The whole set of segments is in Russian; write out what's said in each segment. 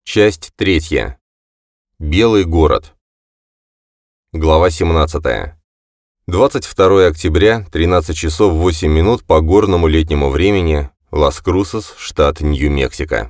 Часть 3. Белый город. Глава 17. 22 октября, 13 часов 8 минут по горному летнему времени, Лас-Крусос, штат Нью-Мексико.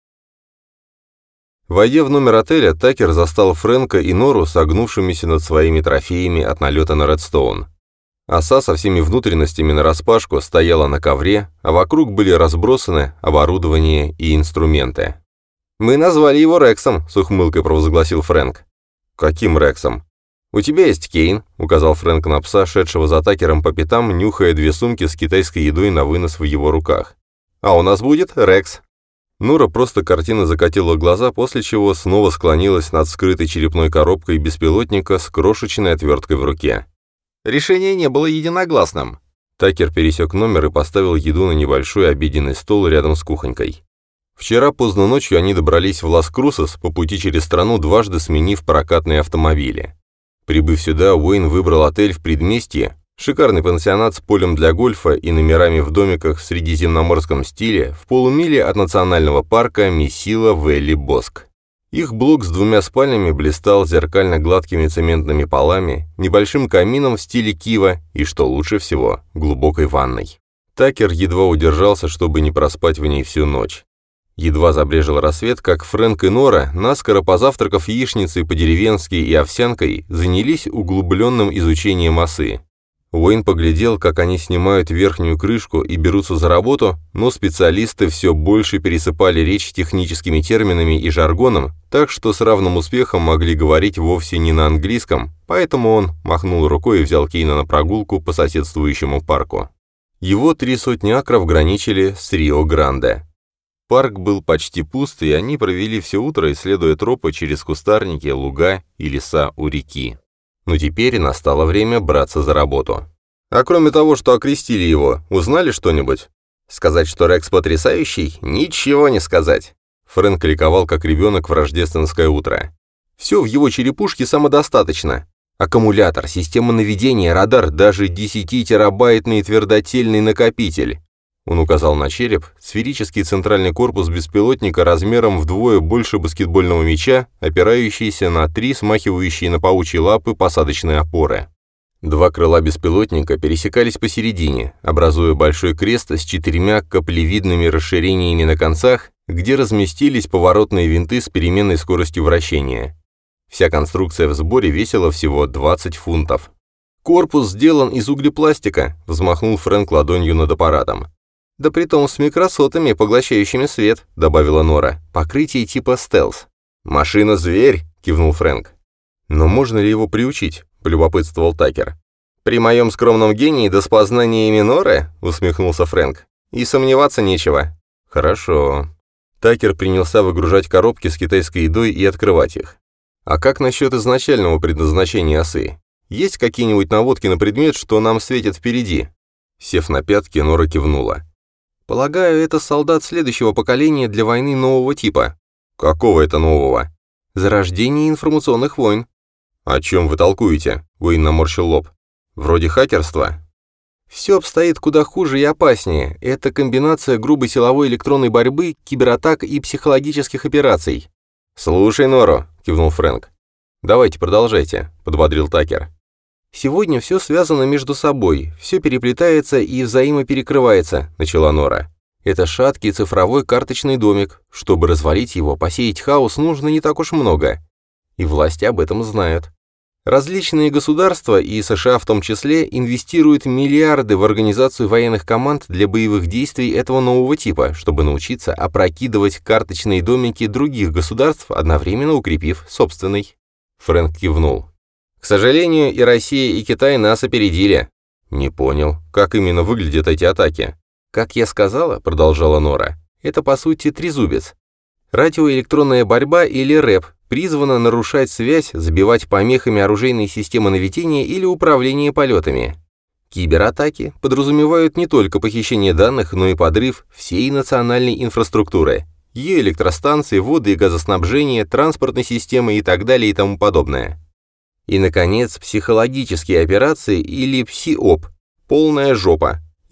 Войдя в номер отеля, Такер застал Фрэнка и Нору согнувшимися над своими трофеями от налета на Редстоун. Оса со всеми внутренностями нараспашку стояла на ковре, а вокруг были разбросаны оборудование и инструменты. «Мы назвали его Рексом», — с ухмылкой провозгласил Фрэнк. «Каким Рексом?» «У тебя есть Кейн», — указал Фрэнк на пса, шедшего за Такером по пятам, нюхая две сумки с китайской едой на вынос в его руках. «А у нас будет Рекс». Нора просто картинно закатила глаза, после чего снова склонилась над скрытой черепной коробкой беспилотника с крошечной отверткой в руке. Решение не было единогласным. Такер пересек номер и поставил еду на небольшой обеденный стол рядом с кухонькой. Вчера поздно ночью они добрались в Лас-Крусос, по пути через страну дважды сменив прокатные автомобили. Прибыв сюда, Уэйн выбрал отель в предместье, шикарный пансионат с полем для гольфа и номерами в домиках в средиземноморском стиле в полумиле от национального парка Месила-Вэлли-Боск. Их блок с 2 спальнями блистал зеркально-гладкими цементными полами, небольшим камином в стиле Кива и, что лучше всего, глубокой ванной. Такер едва удержался, чтобы не проспать в ней всю ночь. Едва забрежил рассвет, как Фрэнк и Нора, наскоро позавтракав яичницей по-деревенски и овсянкой, занялись углубленным изучением осы. Уэйн поглядел, как они снимают верхнюю крышку и берутся за работу, но специалисты все больше пересыпали речь техническими терминами и жаргоном, так что с равным успехом могли говорить вовсе не на английском, поэтому он махнул рукой и взял Кейна на прогулку по соседствующему парку. Его 300 акров граничили с Рио-Гранде. Парк был почти пуст, и они провели все утро, исследуя тропы через кустарники, луга и леса у реки. Но теперь настало время браться за работу. А кроме того, что окрестили его, узнали что-нибудь? Сказать, что Рекс потрясающий? Ничего не сказать. Фрэнк ликовал, как ребенок в рождественское утро. Все в его черепушке самодостаточно. Аккумулятор, система наведения, радар, даже 10-терабайтный твердотельный накопитель. Он указал на череп, сферический центральный корпус беспилотника размером вдвое больше баскетбольного мяча, опирающийся на 3 смахивающие на паучьи лапы посадочные опоры. 2 крыла беспилотника пересекались посередине, образуя большой крест с 4 каплевидными расширениями на концах, где разместились поворотные винты с переменной скоростью вращения. Вся конструкция в сборе весила всего 20 фунтов. «Корпус сделан из углепластика», — взмахнул Фрэнк ладонью над аппаратом. «Да притом с микросотами, поглощающими свет», — добавила Нора. «Покрытие типа стелс». «Машина-зверь», — кивнул Фрэнк. «Но можно ли его приучить?» — полюбопытствовал Такер. «При моем скромном гении да с познаниями Норы?» — усмехнулся Фрэнк. «И сомневаться нечего». «Хорошо». Такер принялся выгружать коробки с китайской едой и открывать их. «А как насчет изначального предназначения осы? Есть какие-нибудь наводки на предмет, что нам светит впереди?» Сев на пятки, Нора кивнула. «Полагаю, это солдат следующего поколения для войны нового типа». «Какого это нового?» «Зарождение информационных войн». «О чем вы толкуете?» — Уэйн наморщил лоб. «Вроде хакерства?» «Все обстоит куда хуже и опаснее. Это комбинация грубой силовой электронной борьбы, кибератак и психологических операций». «Слушай, Нору», — кивнул Фрэнк. «Давайте, продолжайте», — подбодрил Такер. «Сегодня все связано между собой, все переплетается и взаимоперекрывается», — начала Нора. «Это шаткий цифровой карточный домик. Чтобы развалить его, посеять хаос нужно не так уж много. И власти об этом знают. Различные государства, и США в том числе, инвестируют миллиарды в организацию военных команд для боевых действий этого нового типа, чтобы научиться опрокидывать карточные домики других государств, одновременно укрепив собственный». Фрэнк кивнул. «К сожалению, и Россия, и Китай нас опередили». «Не понял, как именно выглядят эти атаки?» «Как я сказала», — продолжала Нора, — «это по сути трезубец. Радиоэлектронная борьба или рэп призвана нарушать связь, забивать помехами оружейные системы наведения или управления полетами. Кибератаки подразумевают не только похищение данных, но и подрыв всей национальной инфраструктуры, ее электростанции, воды и газоснабжения, транспортной системы и так далее и тому подобное. И, наконец, психологические операции или ПСИОП, полная жопа.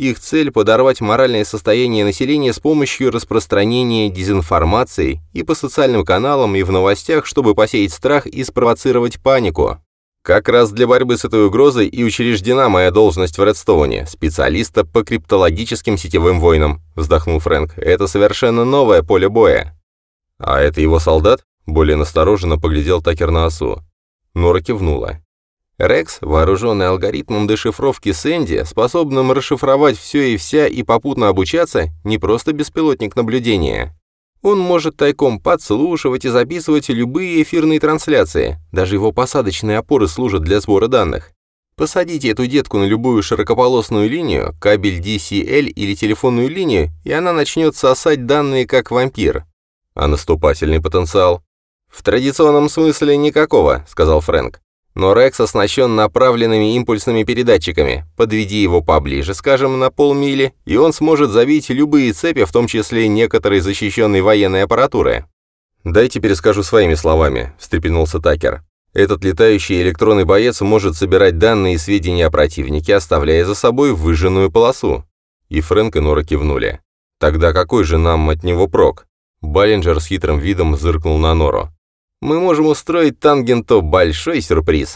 Их цель – подорвать моральное состояние населения с помощью распространения дезинформации и по социальным каналам, и в новостях, чтобы посеять страх и спровоцировать панику. Как раз для борьбы с этой угрозой и учреждена моя должность в Редстоуне, специалиста по криптологическим сетевым войнам, вздохнул Фрэнк. Это совершенно новое поле боя. А это его солдат? Более настороженно поглядел Такер на осу. Нора кивнула. Рекс, вооруженный алгоритмом дешифровки Сэнди, способным расшифровать все и вся и попутно обучаться, не просто беспилотник наблюдения. Он может тайком подслушивать и записывать любые эфирные трансляции. Даже его посадочные опоры служат для сбора данных. Посадите эту детку на любую широкополосную линию, кабель DCL или телефонную линию, и она начнет сосать данные как вампир. А наступательный потенциал? В традиционном смысле никакого, сказал Фрэнк. Но Рекс оснащен направленными импульсными передатчиками. Подведи его поближе, скажем, на полмили, и он сможет забить любые цепи, в том числе некоторые защищенной военной аппаратуры. «Дайте перескажу своими словами», — встрепенулся Такер. «Этот летающий электронный боец может собирать данные и сведения о противнике, оставляя за собой выжженную полосу». И Фрэнк и Нора кивнули. «Тогда какой же нам от него прок?» Баллинджер с хитрым видом зыркнул на Нору. «Мы можем устроить Тангенту большой сюрприз».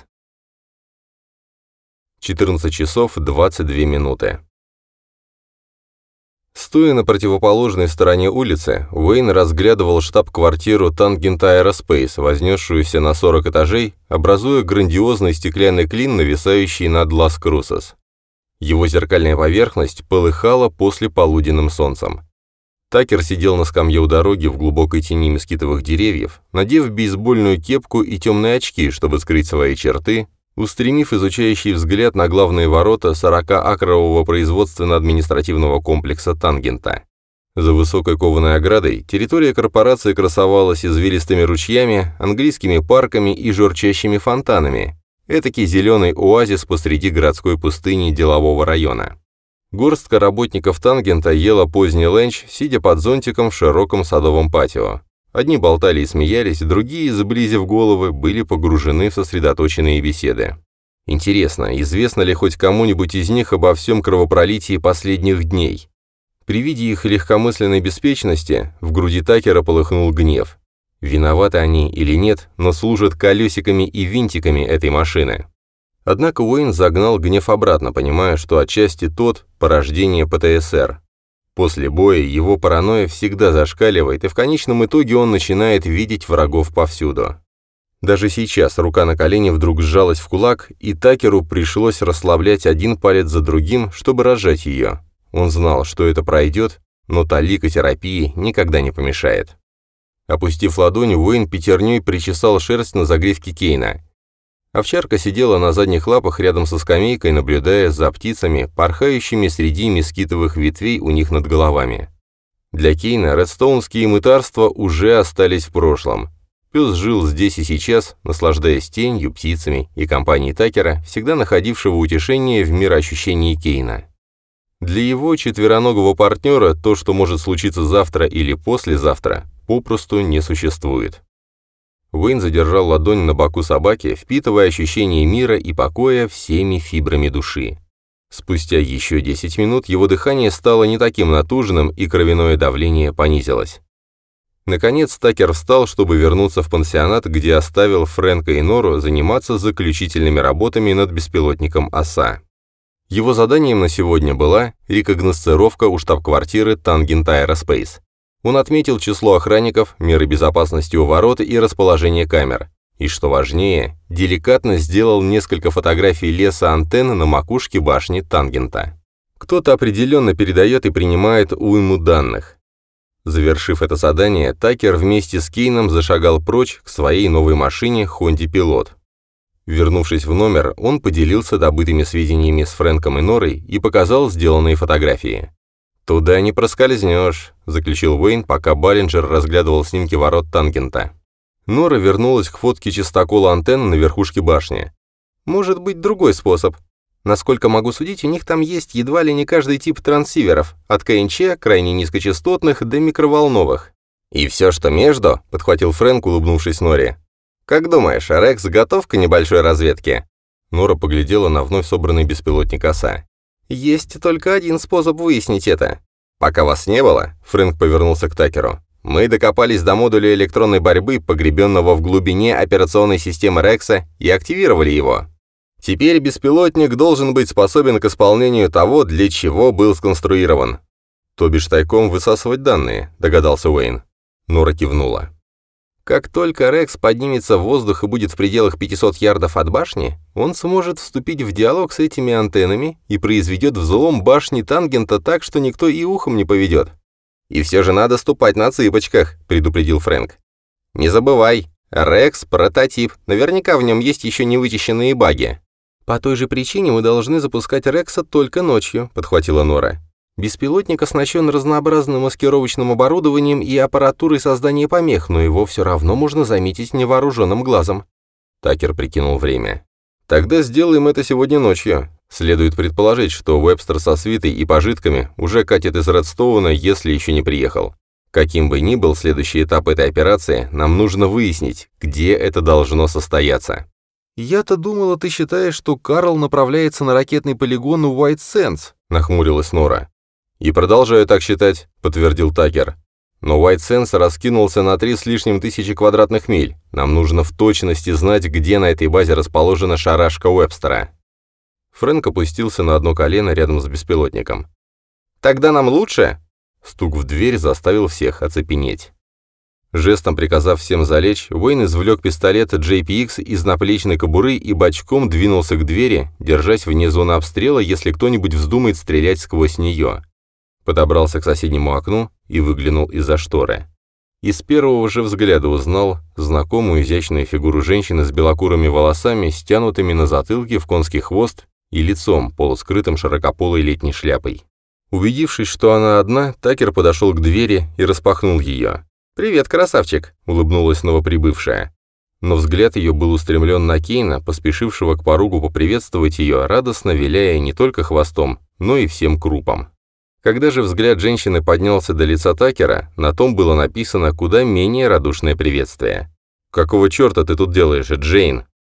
14 часов 22 минуты. Стоя на противоположной стороне улицы, Уэйн разглядывал штаб-квартиру Tangent Aerospace, вознесшуюся на 40 этажей, образуя грандиозный стеклянный клин, нависающий над Лас-Крусос. Его зеркальная поверхность полыхала после полуденным солнцем. Такер сидел на скамье у дороги в глубокой тени мескитовых деревьев, надев бейсбольную кепку и темные очки, чтобы скрыть свои черты, устремив изучающий взгляд на главные ворота 40-акрового производственно-административного комплекса Тангента. За высокой кованой оградой территория корпорации красовалась извилистыми ручьями, английскими парками и журчащими фонтанами. Этакий зеленый оазис посреди городской пустыни делового района. Горстка работников Тангента ела поздний ленч, сидя под зонтиком в широком садовом патио. Одни болтали и смеялись, другие, сблизив головы, были погружены в сосредоточенные беседы. Интересно, известно ли хоть кому-нибудь из них обо всем кровопролитии последних дней? При виде их легкомысленной беспечности в груди Такера полыхнул гнев. Виноваты они или нет, но служат колесиками и винтиками этой машины. Однако Уэйн загнал гнев обратно, понимая, что отчасти тот – порождение ПТСР. После боя его паранойя всегда зашкаливает, и в конечном итоге он начинает видеть врагов повсюду. Даже сейчас рука на колене вдруг сжалась в кулак, и Такеру пришлось расслаблять один палец за другим, чтобы разжать ее. Он знал, что это пройдет, но талика терапии никогда не помешает. Опустив ладонь, Уэйн пятерней причесал шерсть на загривке Кейна. Овчарка сидела на задних лапах рядом со скамейкой, наблюдая за птицами, порхающими среди мескитовых ветвей у них над головами. Для Кейна редстоунские мытарства уже остались в прошлом. Пес жил здесь и сейчас, наслаждаясь тенью, птицами и компанией Такера, всегда находившего утешение в мироощущении Кейна. Для его четвероногого партнера то, что может случиться завтра или послезавтра, попросту не существует. Уэйн задержал ладонь на боку собаки, впитывая ощущение мира и покоя всеми фибрами души. Спустя еще 10 минут его дыхание стало не таким натужным, и кровяное давление понизилось. Наконец Такер встал, чтобы вернуться в пансионат, где оставил Фрэнка и Нору заниматься заключительными работами над беспилотником «Оса». Его заданием на сегодня была рекогносцировка у штаб-квартиры Tangent Aerospace. Он отметил число охранников, меры безопасности у ворот и расположение камер. И, что важнее, деликатно сделал несколько фотографий леса антенн на макушке башни Тангента. Кто-то определенно передает и принимает уйму данных. Завершив это задание, Такер вместе с Кейном зашагал прочь к своей новой машине Honda Pilot. Вернувшись в номер, он поделился добытыми сведениями с Фрэнком и Норой и показал сделанные фотографии. «Туда не проскользнешь», — заключил Уэйн, пока Баллинджер разглядывал снимки ворот Тангента. Нора вернулась к фотке частокола антенн на верхушке башни. «Может быть, другой способ. Насколько могу судить, у них там есть едва ли не каждый тип трансиверов, от КНЧ, крайне низкочастотных, до микроволновых». «И все, что между», — подхватил Фрэнк, улыбнувшись Норе. «Как думаешь, Рекс готов к небольшой разведке?» Нора поглядела на вновь собранный беспилотник «Оса». «Есть только один способ выяснить это. Пока вас не было», — Фрэнк повернулся к Такеру, «мы докопались до модуля электронной борьбы, погребенного в глубине операционной системы Рекса, и активировали его. Теперь беспилотник должен быть способен к исполнению того, для чего был сконструирован». «То бишь тайком высасывать данные», — догадался Уэйн. Нора кивнула. «Как только Рекс поднимется в воздух и будет в пределах 500 ярдов от башни, он сможет вступить в диалог с этими антеннами и произведет взлом башни Тангента так, что никто и ухом не поведет. И все же надо ступать на цыпочках», — предупредил Фрэнк. «Не забывай, Рекс — прототип, наверняка в нем есть еще не вычищенные баги». «По той же причине мы должны запускать Рекса только ночью», — подхватила Нора. «Беспилотник оснащен разнообразным маскировочным оборудованием и аппаратурой создания помех, но его все равно можно заметить невооруженным глазом». Такер прикинул время. «Тогда сделаем это сегодня ночью. Следует предположить, что Уэбстер со свитой и пожитками уже катит из Редстоуна, если еще не приехал. Каким бы ни был следующий этап этой операции, нам нужно выяснить, где это должно состояться». «Я-то думала, ты считаешь, что Карл направляется на ракетный полигон у Уайт Сэндс», — нахмурилась Нора. «И продолжаю так считать», — подтвердил Такер. «Но Уайт Сэндс раскинулся на 3 с лишним тысячи квадратных миль. Нам нужно в точности знать, где на этой базе расположена шарашка Уэбстера». Фрэнк опустился на одно колено рядом с беспилотником. «Тогда нам лучше?» Стук в дверь заставил всех оцепенеть. Жестом приказав всем залечь, Уэйн извлек пистолет JPX из наплечной кобуры и бочком двинулся к двери, держась вне зоны обстрела, если кто-нибудь вздумает стрелять сквозь нее. Подобрался к соседнему окну и выглянул из-за шторы. И с первого же взгляда узнал знакомую изящную фигуру женщины с белокурыми волосами, стянутыми на затылке в конский хвост и лицом, полускрытым широкополой летней шляпой. Убедившись, что она одна, Такер подошел к двери и распахнул ее. «Привет, красавчик!» — улыбнулась новоприбывшая. Но взгляд ее был устремлен на Кейна, поспешившего к порогу поприветствовать ее, радостно виляя не только хвостом, но и всем крупом. Когда же взгляд женщины поднялся до лица Такера, на том было написано куда менее радушное приветствие. «Какого черта ты тут делаешь, Джейн?»